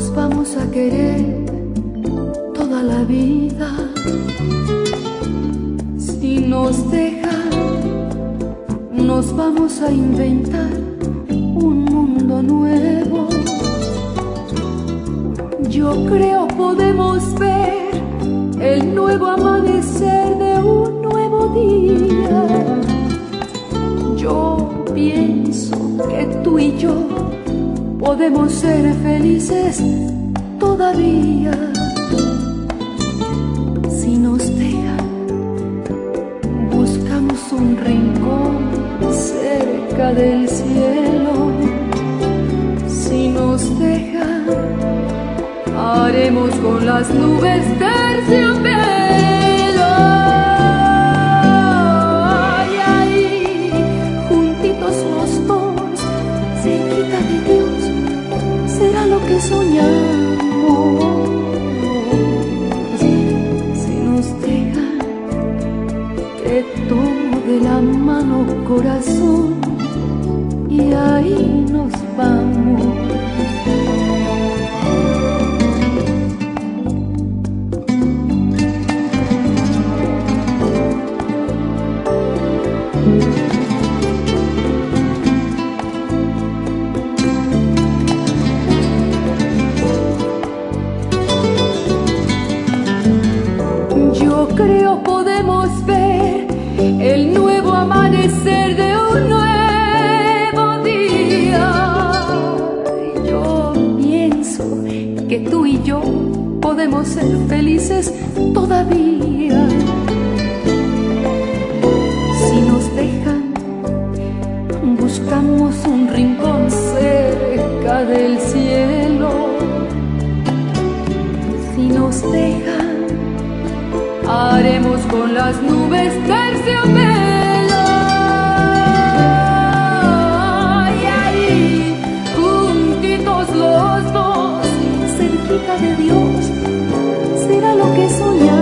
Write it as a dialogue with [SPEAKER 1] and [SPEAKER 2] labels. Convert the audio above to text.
[SPEAKER 1] nos vamos a querer toda la vida. Si nos dejan, nos vamos a inventar un mundo nuevo. Yo creo podemos ver el nuevo amanecer de un nuevo día. Yo pienso que tú y yo podemos ser felices todavía. Si nos dejan, buscamos un rincón cerca del cielo. Si nos dejan, haremos con las nubes terciopelo. Y ahí, juntitos los dos, cerquita de Dios, será lo que soñamos. Si nos dejan, te tomo de la mano, corazón, y ahí nos vamos. Yo creo podemos ver el nuevo amanecer de un nuevo día. Yo pienso que tú y yo podemos ser felices todavía. Si nos dejan, buscamos un rincón cerca del cielo. Si nos dejan, haremos con las nubes terciopelo. Y ahí, juntitos los dos, cerquita de Dios, será lo que soñamos.